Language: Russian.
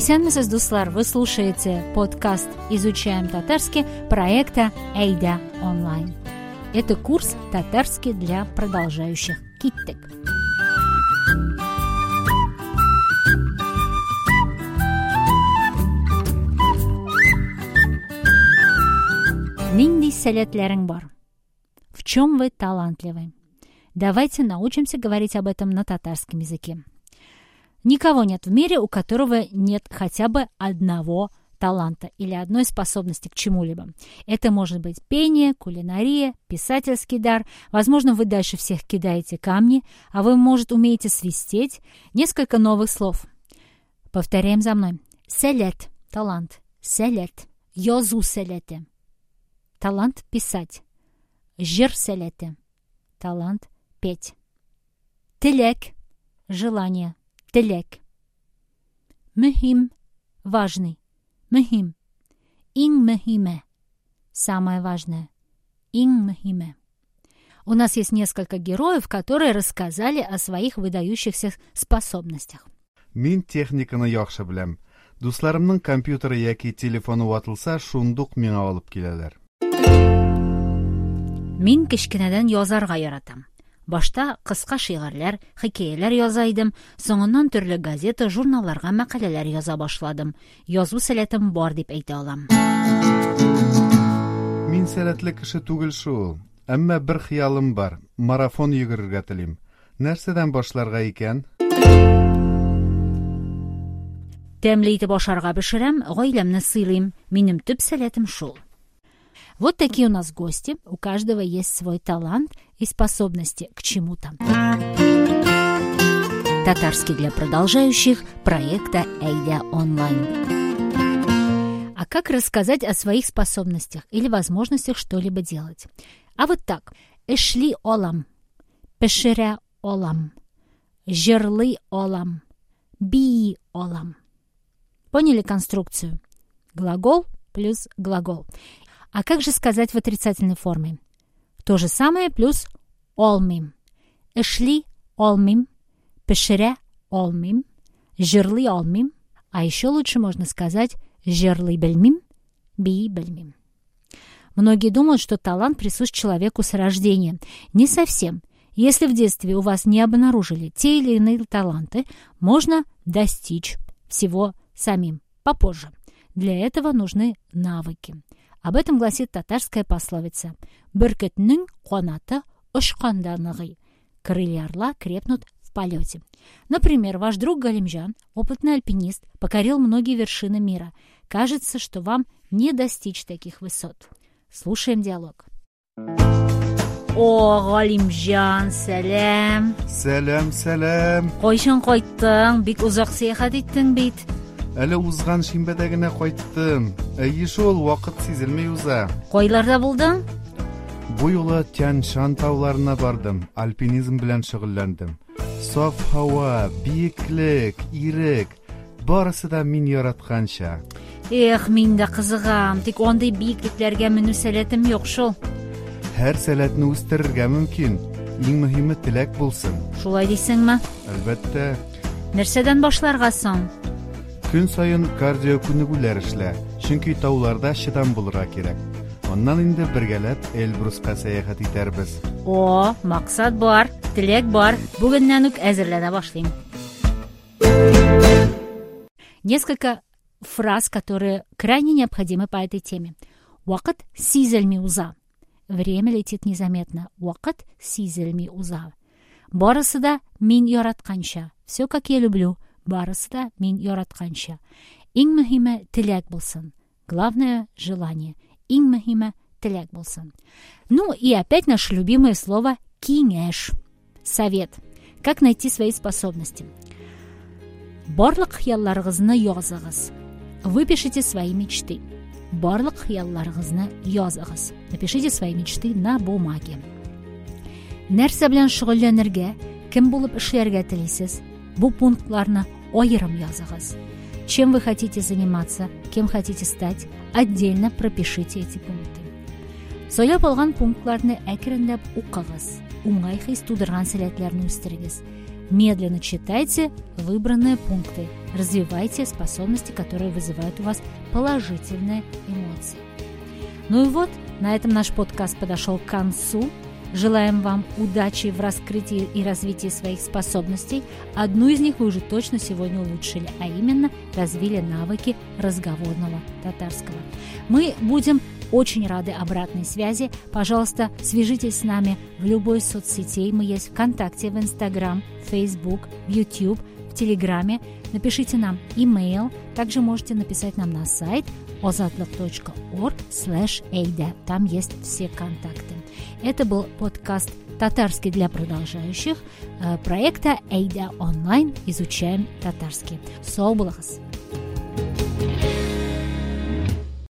Исәнмесез, дуслар, вы слушаете подкаст «Изучаем татарский» проекта «Эйда онлайн». Это курс татарский для продолжающих. Киттек. Нинди сәләтләрең бар? В чем вы талантливы? Давайте научимся говорить об этом на татарском языке. Никого нет в мире, у которого нет хотя бы одного таланта или одной способности к чему-либо. Это может быть пение, кулинария, писательский дар. Возможно, вы дальше всех кидаете камни, а вы, может, умеете свистеть. Несколько новых слов. Повторяем за мной. Сәләт – талант. Сәләт – язу сәләте. Талант – писать. Жыр сәләте. Талант – петь. Теләк – желание. Теләк. Мөһим – важный. Мөһим. Иң мөһиме. Самое важное. Иң мөһиме. У нас есть несколько героев, которые рассказали о своих выдающихся способностях. Мин техниканы яхшы беләм. Дусларымның компьютеры яки телефоны ватылса, шундук миңа алып киләләр. Мин кечкенәдән язарга яратам. Башта кыска шигырьләр, хикәяләр яза идем, соңыннан төрле газета, журналларга мәкаләләр яза башладым. Язу сәләтем бар дип әйтә алам. Мин сәләтле кеше түгел шул. Әмма бер хыялым бар. Марафон йөгерергә телим. Нәрсәдән башларга икән? Тәмле итеп ашарга пешерәм, гаиләмне сыйлыйм. Минем төп сәләтем шул. Вот такие у нас гости. У каждого есть свой талант и способности к чему-то. Татарский для продолжающих проекта «Эйда онлайн». А как рассказать о своих способностях или возможностях что-либо делать? А вот так. Эшли олам, пешерә олам, жырлый олам, бии олам. Поняли конструкцию? Глагол плюс глагол. А как же сказать в отрицательной форме? То же самое плюс олмим. Эшли олмим, пешерә олмим, жырлый олмим. А еще лучше можно сказать жырлый белмим, бии белмим. Многие думают, что талант присущ человеку с рождения. Не совсем. Если в детстве у вас не обнаружили те или иные таланты, можно достичь всего самим попозже. Для этого нужны навыки. Об этом гласит татарская пословица. «Бөркетнең канаты очканда ныгый». Крылья орла крепнут в полете. Например, ваш друг Галимжан, опытный альпинист, покорил многие вершины мира. Кажется, что вам не достичь таких высот. Слушаем диалог. О, Галимжан, сәлам. Сәлам, сәлам. Кайчан кайттың? Бик узак сәяхәт иттең бит. Әле узган шимбәдә генә кайттым. Әйе шул, вакыт сизелмәй уза. Кайларда булдың? Бу юлы Тянь-Шань тауларына бардым. Альпинизм белән шөгыльләндем. Саф һава, биеклек, ирек, барысы да мин яратканча. Эх, мин дә кызыгам, тик андый биеклекләргә менү сәләтем юк шул. Һәр сәләтне үстерергә мөмкин. Иң мөһиме теләк булсын. Шулай дисеңме? Әлбәттә. Нәрсәдән башларга соң? Көн сайын кардио күнегүләр эшлә, чөнки тауларда чыдам булырга кирәк. Аннан инде бергәләп Эльбруска сәяхәт итәрбез. О, максат бар, теләк бар. Бүгеннән үк әзерләнә башлыйм. Несколько фраз, которые крайне необходимы по этой теме. Вакыт сизелми уза. Время летит незаметно. Вакыт сизелми уза. Барысы да мин яратканча. Все как я люблю. Барысы да мин яратканча. Иң мөһиме теләк булсын. Главное – желание. Иң мөһиме теләк булсын. Ну и опять наше любимое слово киңәш. Совет. Как найти свои способности? Барлык хыялларыгызны языгыз. Выпишите свои мечты. Барлык хыялларыгызны языгыз. Напишите свои мечты на бумаге. Нәрсә белән шөгыльләнергә, кем булып эшләргә телисез? Бу пунктларны аерым языгыз. Чем вы хотите заниматься, кем хотите стать, отдельно пропишите эти пункты. Сөйләп алган пунктларны әкренләп укыгыз. Уңай хис тудырган сәләтләрне үстерегез. медленно читайте выбранные пункты, развивайте способности, которые вызывают у вас положительные эмоции. Ну и вот, на этом наш подкаст подошел к концу. Желаем вам удачи в раскрытии и развитии своих способностей. Одну из них вы уже точно сегодня улучшили, а именно развили навыки разговорного татарского. Мы будем очень рады обратной связи. Пожалуйста, свяжитесь с нами в любой соцсети. Мы есть ВКонтакте, в Инстаграм, в Фейсбук, в Ютуб, в Телеграме. Напишите нам имейл. Также можете написать нам на сайт ozatlik.org/eida. Там есть все контакты. Это был подкаст «Татарский для продолжающих» проекта Эйда Онлайн. Изучаем татарский. Сау булахас!